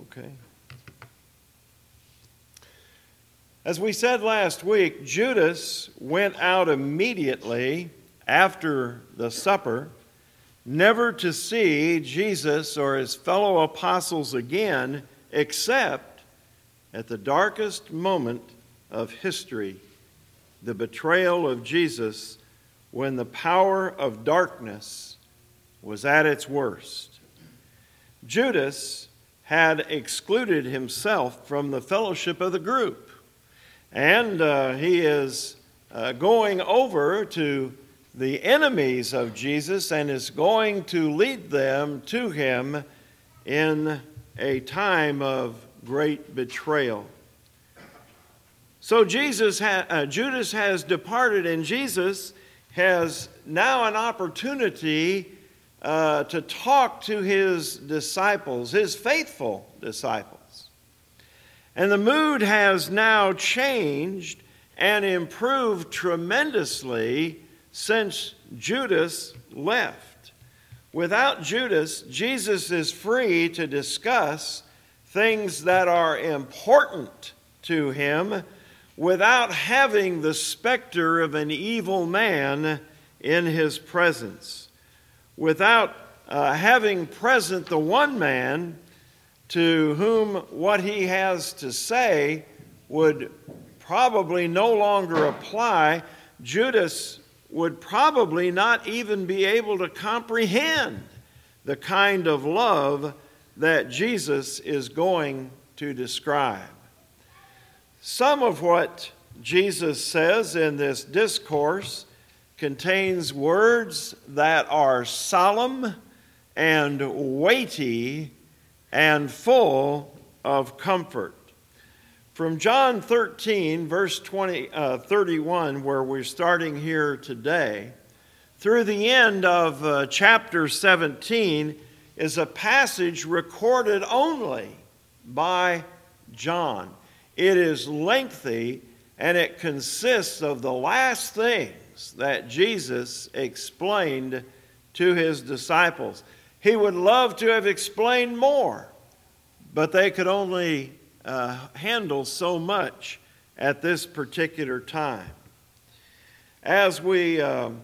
Okay. As we said last week, Judas went out immediately after the supper, never to see Jesus or his fellow apostles again, except at the darkest moment of history, the betrayal of Jesus, when the power of darkness was at its worst. Judas had excluded himself from the fellowship of the group, and he is going over to the enemies of Jesus and is going to lead them to him in a time of great betrayal. So Judas has departed, and Jesus has now an opportunity to talk to his disciples, his faithful disciples. And the mood has now changed and improved tremendously since Judas left. Without Judas, Jesus is free to discuss things that are important to him without having the specter of an evil man in his presence, without having present the one man to whom what he has to say would probably no longer apply. Judas would probably not even be able to comprehend the kind of love that Jesus is going to describe. Some of what Jesus says in this discourse contains words that are solemn and weighty and full of comfort. From John 13, verse 31, where we're starting here today, through the end of chapter 17 is a passage recorded only by John. It is lengthy, and it consists of the last things that Jesus explained to his disciples. He would love to have explained more, but they could only handle so much at this particular time. As we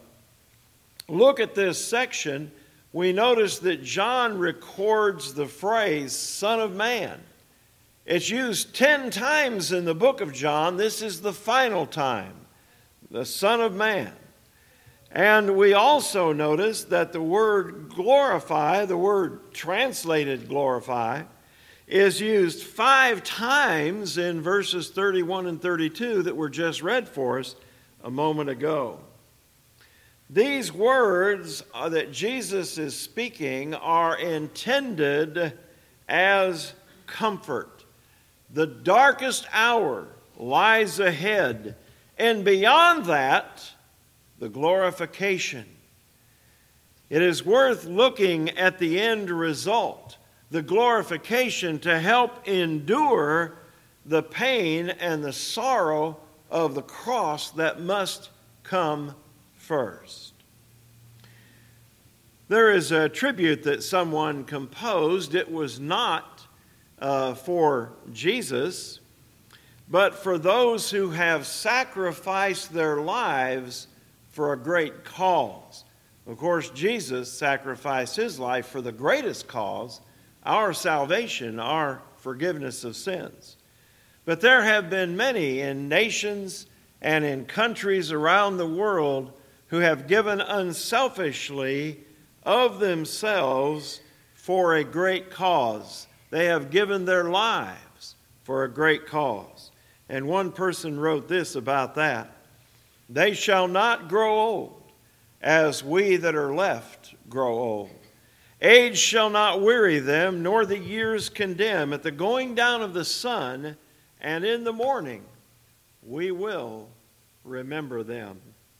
look at this section, we notice that John records the phrase, Son of Man. It's used 10 times in the book of John. This is the final time, the Son of Man. And we also notice that the word glorify, the word translated glorify, is used 5 times in verses 31 and 32 that were just read for us a moment ago. These words that Jesus is speaking are intended as comfort. The darkest hour lies ahead, and beyond that, the glorification. It is worth looking at the end result, the glorification, to help endure the pain and the sorrow of the cross that must come first. There is a tribute that someone composed. It was not for Jesus, but for those who have sacrificed their lives for a great cause. Of course, Jesus sacrificed his life for the greatest cause, our salvation, our forgiveness of sins. But there have been many in nations and in countries around the world who have given unselfishly of themselves for a great cause. They have given their lives for a great cause. And one person wrote this about that: "They shall not grow old, as we that are left grow old. Age shall not weary them, nor the years condemn. At the going down of the sun, and in the morning, we will remember them."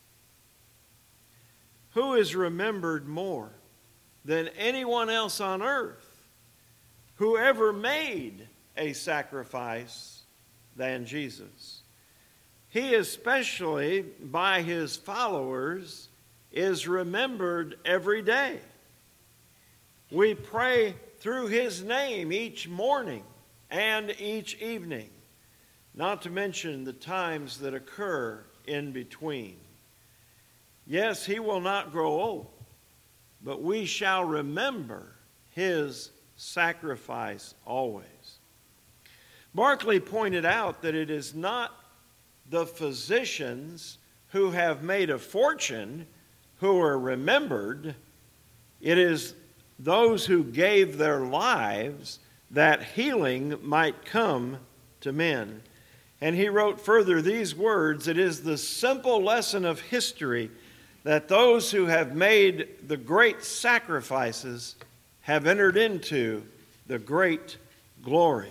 Who is remembered more than anyone else on earth who ever made a sacrifice than Jesus? He, especially by his followers, is remembered every day. We pray through his name each morning and each evening, not to mention the times that occur in between. Yes, he will not grow old, but we shall remember his sacrifice always. Barclay pointed out that it is not the physicians who have made a fortune who are remembered. It is those who gave their lives that healing might come to men. And he wrote further these words: "It is the simple lesson of history that those who have made the great sacrifices have entered into the great glory."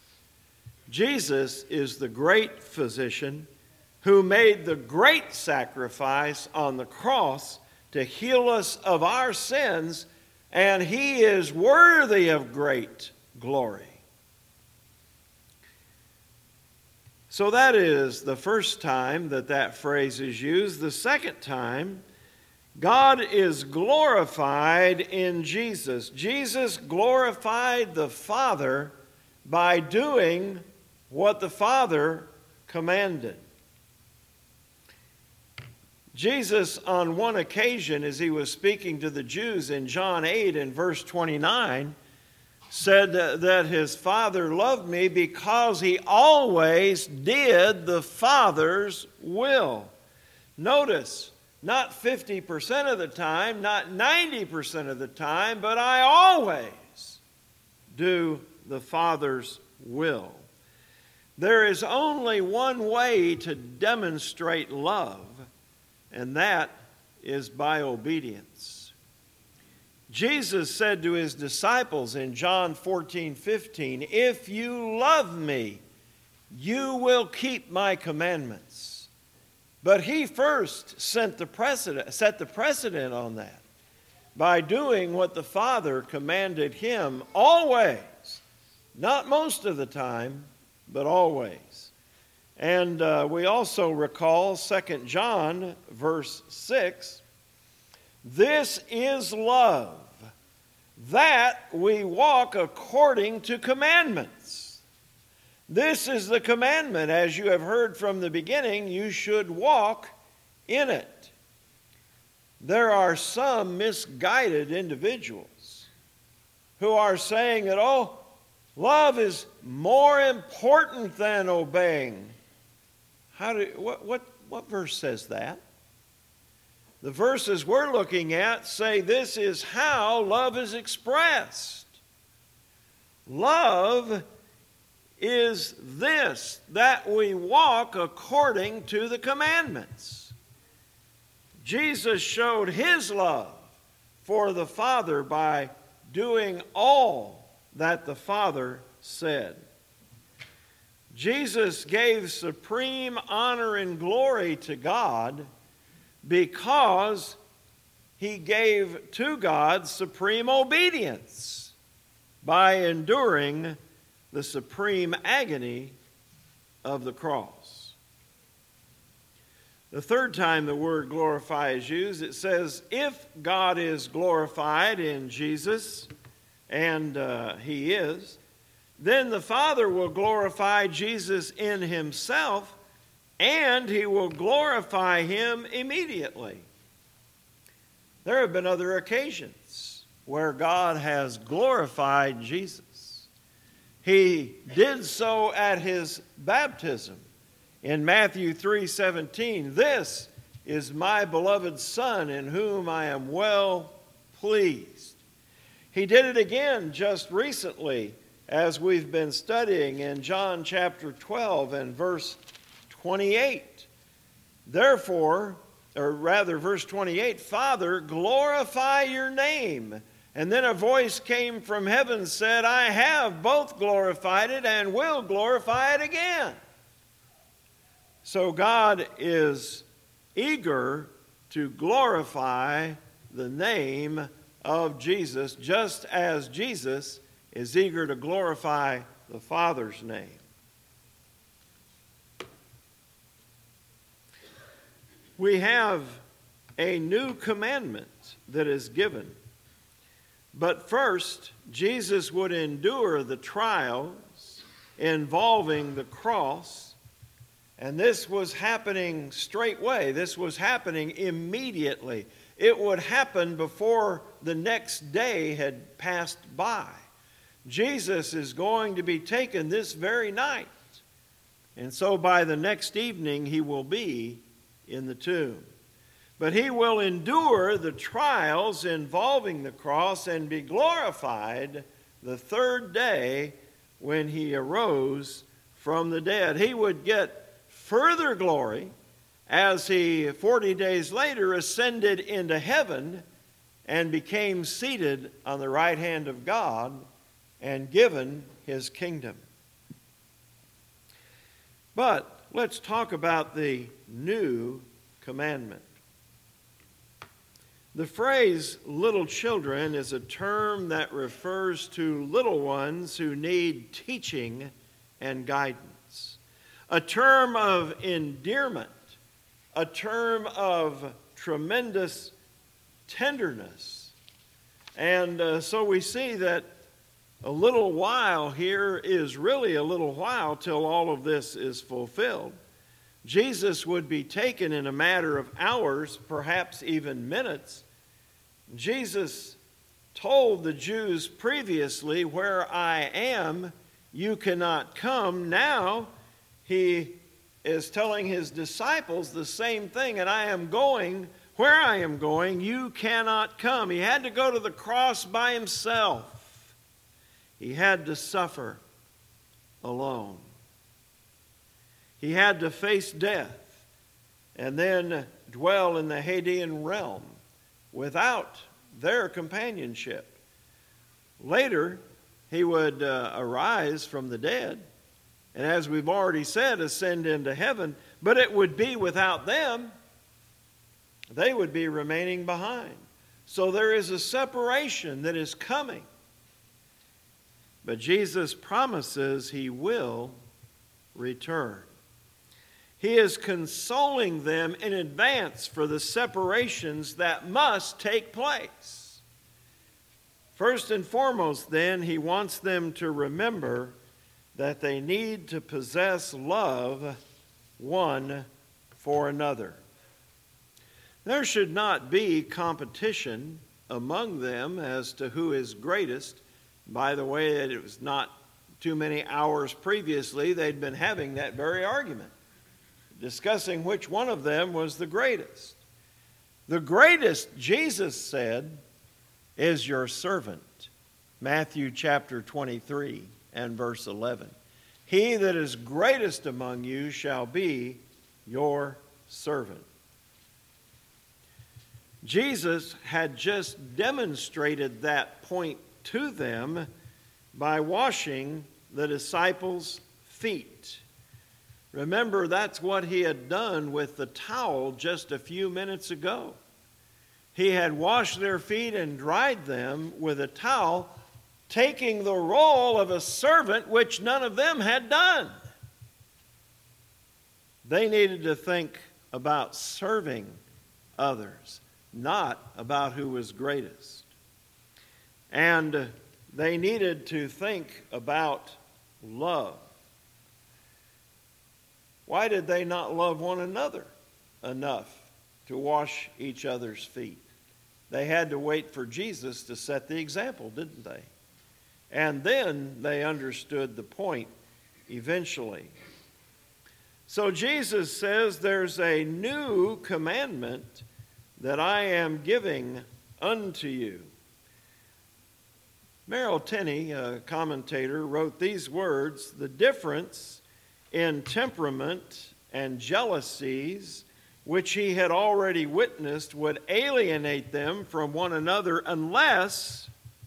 Jesus is the great physician who made the great sacrifice on the cross to heal us of our sins, and he is worthy of great glory. So that is the first time that phrase is used. The second time, God is glorified in Jesus. Jesus glorified the Father by doing what the Father commanded. Jesus, on one occasion, as he was speaking to the Jews in John 8 and verse 29, said that his Father loved me because he always did the Father's will. Notice, not 50% of the time, not 90% of the time, but I always do the Father's will. There is only one way to demonstrate love, and that is by obedience. Jesus said to his disciples in John 14:15, "If you love me, you will keep my commandments." But he first set the precedent on that by doing what the Father commanded him always, not most of the time, but always. And we also recall 2 John verse 6, "This is love, that we walk according to commandments. This is the commandment, as you have heard from the beginning, you should walk in it." There are some misguided individuals who are saying that, love is more important than obeying. What verse says that? The verses we're looking at say this is how love is expressed. Love is this, that we walk according to the commandments. Jesus showed his love for the Father by doing all that the Father said. Jesus gave supreme honor and glory to God because he gave to God supreme obedience by enduring the supreme agony of the cross. The third time the word glorify is used, it says, if God is glorified in Jesus, and he is, then the Father will glorify Jesus in himself, and he will glorify him immediately. There have been other occasions where God has glorified Jesus. He did so at his baptism in Matthew 3:17. "This is my beloved Son, in whom I am well pleased." He did it again just recently, as we've been studying in John chapter 12 and verse 28. Therefore, or rather verse 28, "Father, glorify your name." And then a voice came from heaven, said, "I have both glorified it and will glorify it again." So God is eager to glorify the name of Jesus, just as Jesus is eager to glorify the Father's name. We have a new commandment that is given. But first, Jesus would endure the trials involving the cross. And this was happening straightway. This was happening immediately. It would happen before the next day had passed by. Jesus is going to be taken this very night. And so by the next evening, he will be in the tomb. But he will endure the trials involving the cross and be glorified the third day when he arose from the dead. He would get further glory as he 40 days later ascended into heaven and became seated on the right hand of God and given his kingdom. But let's talk about the new commandment. The phrase little children is a term that refers to little ones who need teaching and guidance. A term of endearment, a term of tremendous tenderness. And so we see that a little while here is really a little while till all of this is fulfilled. Jesus would be taken in a matter of hours, perhaps even minutes. Jesus told the Jews previously, "Where I am, you cannot come." Now he is telling his disciples the same thing, "And I am going, where I am going, you cannot come." He had to go to the cross by himself. He had to suffer alone. He had to face death and then dwell in the Hadean realm without their companionship. Later, he would arise from the dead, and as we've already said, ascend into heaven, but it would be without them. They would be remaining behind. So there is a separation that is coming. But Jesus promises he will return. He is consoling them in advance for the separations that must take place. First and foremost, then, he wants them to remember that they need to possess love one for another. There should not be competition among them as to who is greatest. By the way, it was not too many hours previously they'd been having that very argument, discussing which one of them was the greatest. The greatest, Jesus said, is your servant. Matthew chapter 23 and verse 11. He that is greatest among you shall be your servant. Jesus had just demonstrated that point to them by washing the disciples' feet. Remember, that's what he had done with the towel just a few minutes ago. He had washed their feet and dried them with a towel, taking the role of a servant, which none of them had done. They needed to think about serving others, not about who was greatest. And they needed to think about love. Why did they not love one another enough to wash each other's feet? They had to wait for Jesus to set the example, didn't they? And then they understood the point eventually. So Jesus says there's a new commandment that I am giving unto you. Merrill Tenney, a commentator, wrote these words: the difference in temperament and jealousies which he had already witnessed would alienate them from one another unless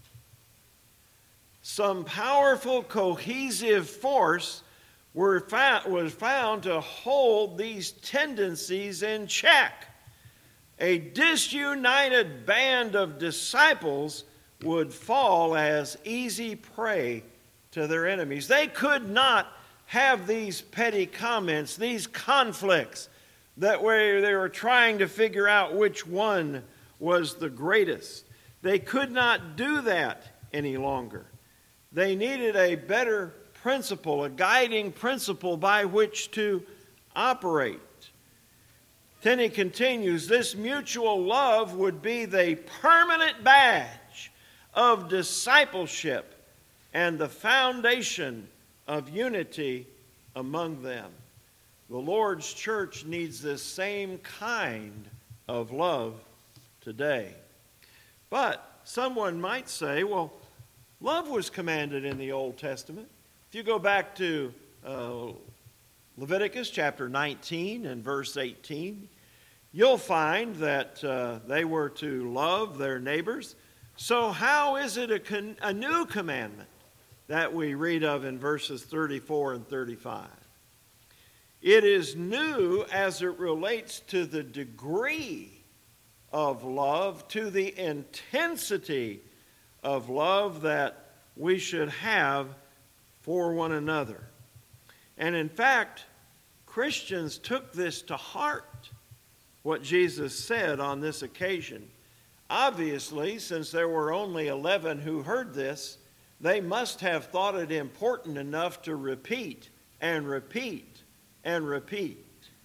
some powerful cohesive force was found to hold these tendencies in check. A disunited band of disciples would fall as easy prey to their enemies. They could not have these petty comments, these conflicts that where they were trying to figure out which one was the greatest. They could not do that any longer. They needed a better principle, a guiding principle by which to operate. Then he continues, this mutual love would be the permanent badge of discipleship and the foundation of unity among them. The Lord's church needs this same kind of love today. But someone might say, well, love was commanded in the Old Testament. If you go back to Leviticus chapter 19 and verse 18, you'll find that they were to love their neighbors. So how is it a new commandment that we read of in verses 34 and 35? It is new as it relates to the degree of love, to the intensity of love that we should have for one another. And in fact, Christians took this to heart, what Jesus said on this occasion. Obviously, since there were only 11 who heard this, they must have thought it important enough to repeat and repeat and repeat.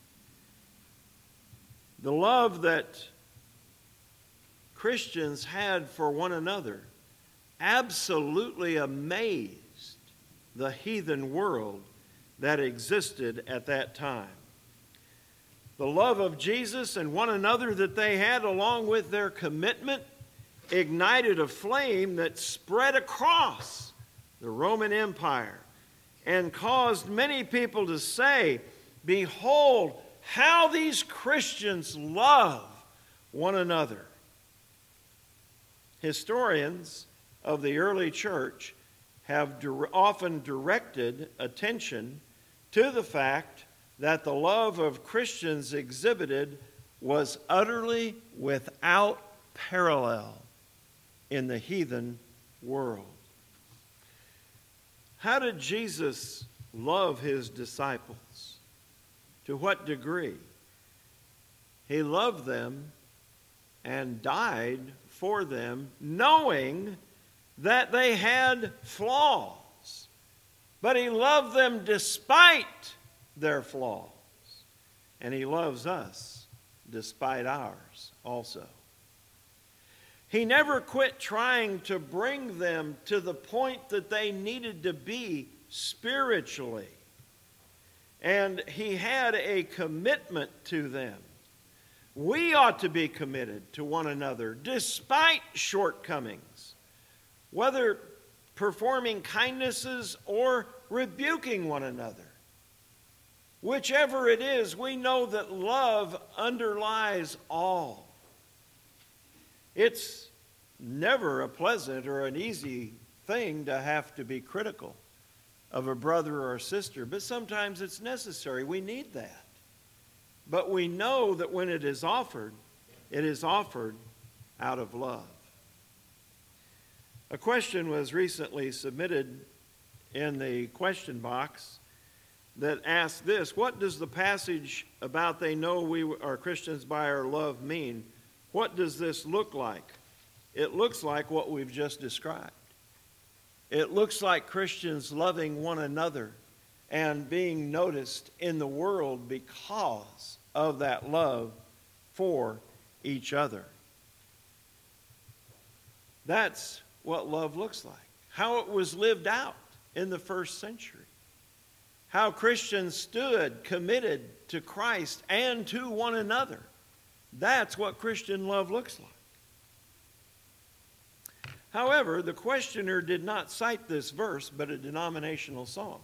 The love that Christians had for one another absolutely amazed the heathen world that existed at that time. The love of Jesus and one another that they had, along with their commitment, ignited a flame that spread across the Roman Empire and caused many people to say, behold, how these Christians love one another. Historians of the early church have often directed attention to the fact that the love of Christians exhibited was utterly without parallel in the heathen world. How did Jesus love his disciples? To what degree? He loved them and died for them, knowing that they had flaws. But he loved them despite their flaws. And he loves us despite ours also. He never quit trying to bring them to the point that they needed to be spiritually. And he had a commitment to them. We ought to be committed to one another despite shortcomings, whether performing kindnesses or rebuking one another. Whichever it is, we know that love underlies all. It's never a pleasant or an easy thing to have to be critical of a brother or a sister, but sometimes it's necessary. We need that. But we know that when it is offered out of love. A question was recently submitted in the question box that asked this: what does the passage about they know we are Christians by our love mean? What does this look like? It looks like what we've just described. It looks like Christians loving one another and being noticed in the world because of that love for each other. That's what love looks like. How it was lived out in the first century. How Christians stood committed to Christ and to one another. That's what Christian love looks like. However, the questioner did not cite this verse, but a denominational song.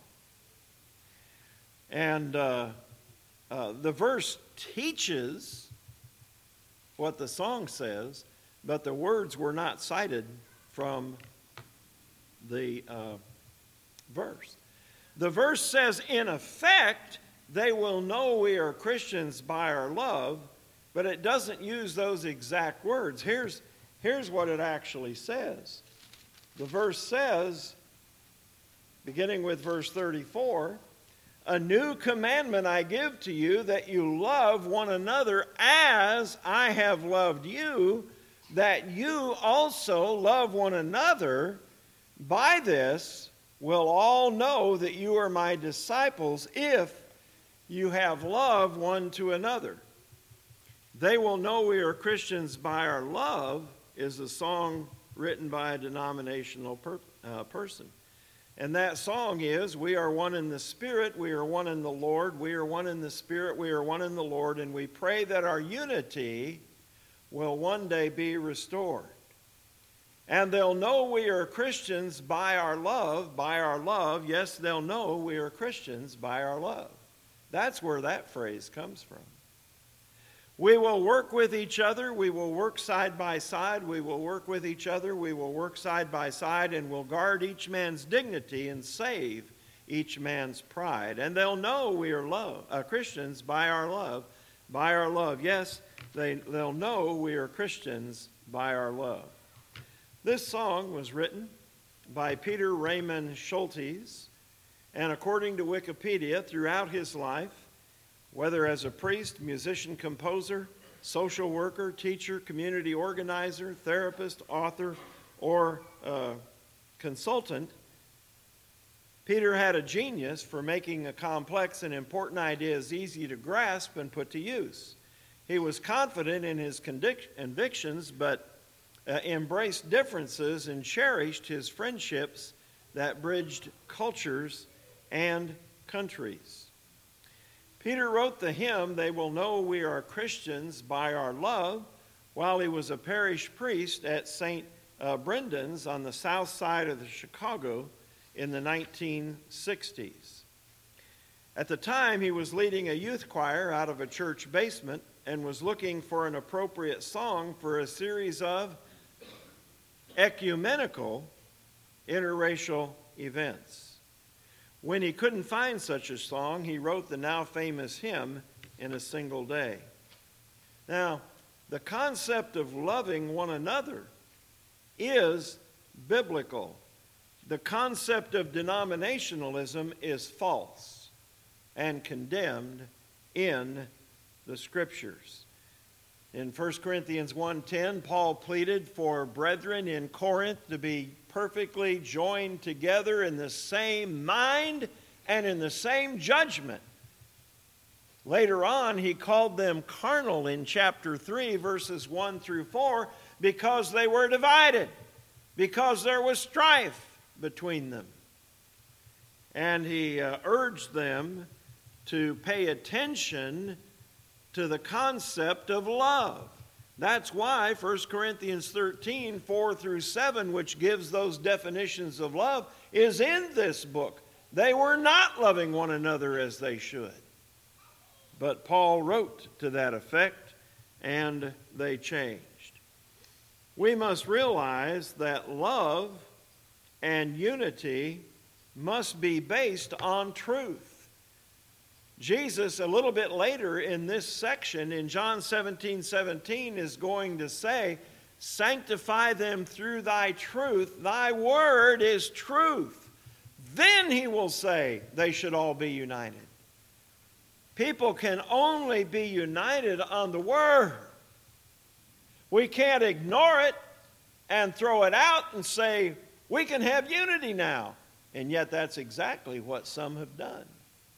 And the verse teaches what the song says, but the words were not cited from the verse. The verse says, in effect, they will know we are Christians by our love, but it doesn't use those exact words. Here's what it actually says. The verse says, beginning with verse 34, a new commandment I give to you, that you love one another as I have loved you, that you also love one another. By this, will all know that you are my disciples if you have love one to another. They will know we are Christians by our love is a song written by a denominational person. And that song is, we are one in the Spirit, we are one in the Lord, we are one in the Spirit, we are one in the Lord, and we pray that our unity will one day be restored. And they'll know we are Christians by our love, yes, they'll know we are Christians by our love. That's where that phrase comes from. We will work with each other. We will work side by side. We will work with each other. We will work side by side, and will guard each man's dignity and save each man's pride. And they'll know we are Christians by our love. By our love. Yes, they'll know we are Christians by our love. This song was written by Peter Raymond Schultes, and according to Wikipedia, throughout his life, whether as a priest, musician, composer, social worker, teacher, community organizer, therapist, author, or consultant, Peter had a genius for making a complex and important ideas easy to grasp and put to use. He was confident in his convictions, but embraced differences and cherished his friendships that bridged cultures and countries. Peter wrote the hymn, "They Will Know We Are Christians by Our Love," while he was a parish priest at St. Brendan's on the south side of Chicago in the 1960s. At the time, he was leading a youth choir out of a church basement and was looking for an appropriate song for a series of ecumenical interracial events. When he couldn't find such a song, he wrote the now famous hymn in a single day. Now, the concept of loving one another is biblical. The concept of denominationalism is false and condemned in the Scriptures. In 1 Corinthians 1:10, Paul pleaded for brethren in Corinth to be perfectly joined together in the same mind and in the same judgment. Later on, he called them carnal in chapter 3, verses 1 through 4, because they were divided, because there was strife between them. And he urged them to pay attention to the concept of love. That's why 1 Corinthians 13, 4 through 7, which gives those definitions of love, is in this book. They were not loving one another as they should. But Paul wrote to that effect, and they changed. We must realize that love and unity must be based on truth. Jesus, a little bit later in this section, in John 17:17, is going to say, "Sanctify them through thy truth. Thy word is truth." Then he will say they should all be united. People can only be united on the word. We can't ignore it and throw it out and say, we can have unity now. And yet that's exactly what some have done.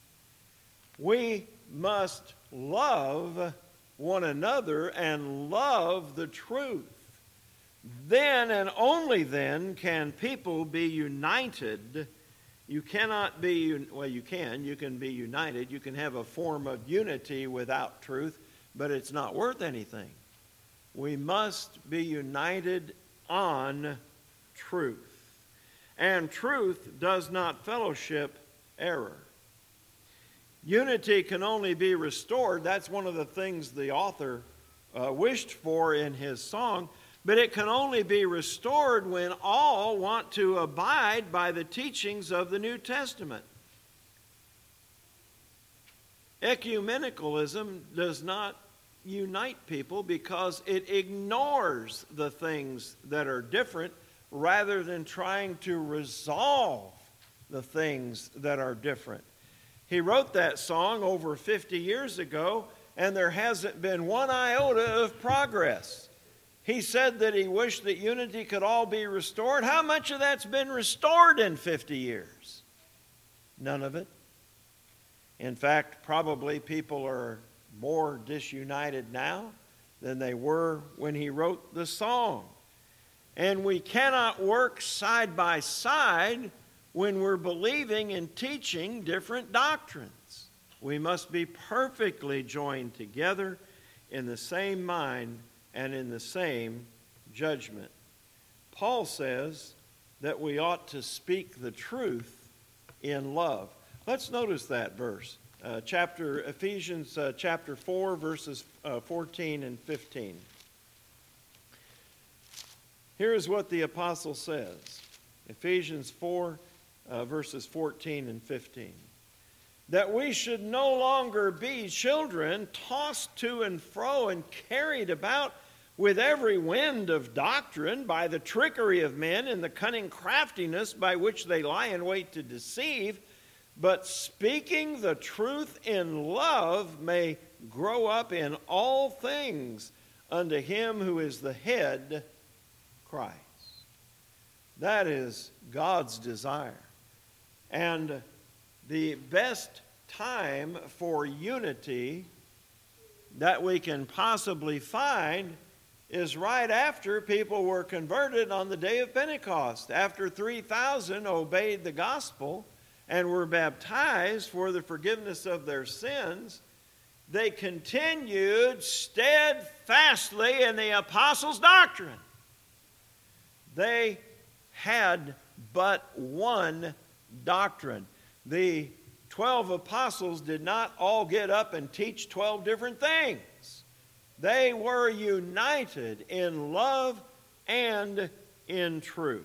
We must love one another and love the truth. Then and only then can people be united. You cannot be, well, you can be united. You can have a form of unity without truth, but it's not worth anything. We must be united on truth. And truth does not fellowship error. Unity can only be restored. That's one of the things the author wished for in his song. But it can only be restored when all want to abide by the teachings of the New Testament. Ecumenicalism does not unite people because it ignores the things that are different rather than trying to resolve the things that are different. He wrote that song over 50 years ago, and there hasn't been one iota of progress. He said that he wished that unity could all be restored. How much of that's been restored in 50 years? None of it. In fact, probably people are more disunited now than they were when he wrote the song. And we cannot work side by side when we're believing and teaching different doctrines. We must be perfectly joined together in the same mind and in the same judgment. Paul says that we ought to speak the truth in love. Let's notice that verse. Ephesians chapter 4, verses 14 and 15. Here is what the apostle says. Ephesians 4, verses 14 and 15. That we should no longer be children tossed to and fro and carried about with every wind of doctrine by the trickery of men and the cunning craftiness by which they lie in wait to deceive, but speaking the truth in love may grow up in all things unto him who is the head, Christ. That is God's desire. And the best time for unity that we can possibly find is right after people were converted on the day of Pentecost. After 3,000 obeyed the gospel and were baptized for the forgiveness of their sins, they continued steadfastly in the apostles' doctrine. They had but one doctrine. The 12 apostles did not all get up and teach 12 different things. They were united in love and in truth.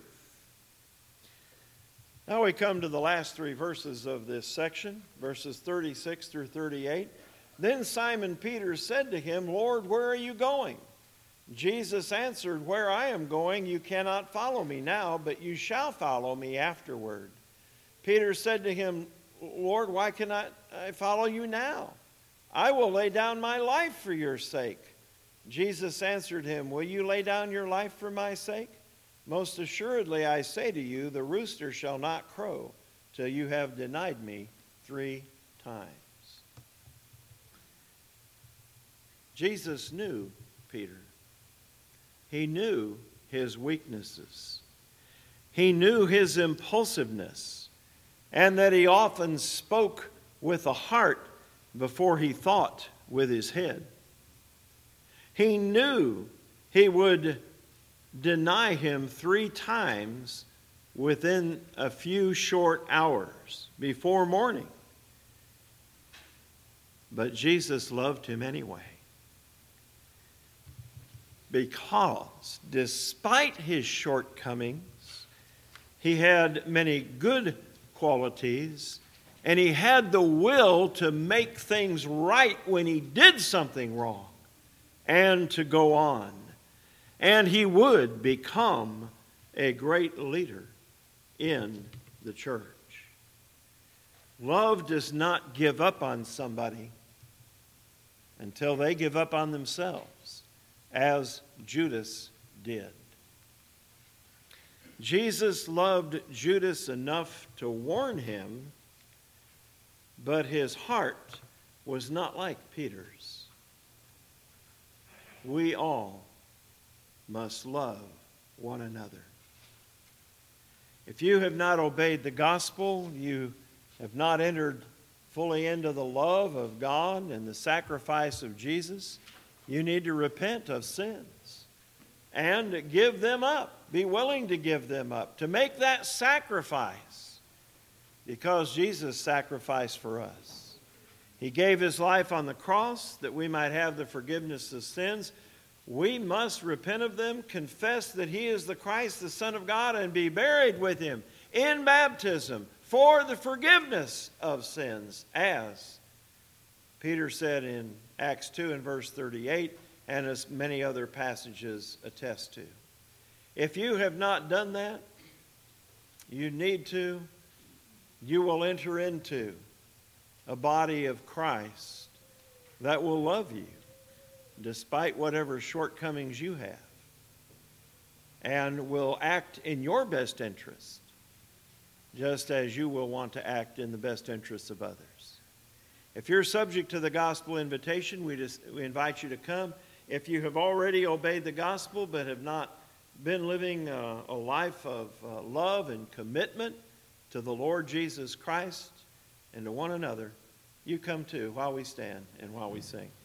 Now we come to the last three verses of this section, verses 36 through 38. Then Simon Peter said to him, Lord, where are you going? Jesus answered, Where I am going, you cannot follow me now, but you shall follow me afterward. Peter said to him, Lord, why cannot I follow you now? I will lay down my life for your sake. Jesus answered him, Will you lay down your life for my sake? Most assuredly I say to you, the rooster shall not crow till you have denied me 3 times. Jesus knew Peter. He knew his weaknesses. He knew his impulsiveness, and that he often spoke with the heart before he thought with his head. He knew he would deny him 3 times within a few short hours before morning. But Jesus loved him anyway. Because despite his shortcomings, he had many good qualities, and he had the will to make things right when he did something wrong and to go on. And he would become a great leader in the church. Love does not give up on somebody until they give up on themselves, as Judas did. Jesus loved Judas enough to warn him, but his heart was not like Peter's. We all must love one another. If you have not obeyed the gospel, you have not entered fully into the love of God and the sacrifice of Jesus, you need to repent of sins and give them up. Be willing to give them up, to make that sacrifice, because Jesus sacrificed for us. He gave his life on the cross that we might have the forgiveness of sins. We must repent of them, confess that he is the Christ, the Son of God, and be buried with him in baptism for the forgiveness of sins, as Peter said in Acts 2 and verse 38, and as many other passages attest to. If you have not done that, you need to. You will enter into a body of Christ that will love you, despite whatever shortcomings you have. and will act in your best interest, just as you will want to act in the best interests of others. If you're subject to the gospel invitation, we invite you to come. If you have already obeyed the gospel but have not been living a life of love and commitment to the Lord Jesus Christ and to one another, you come too while we stand and while we sing.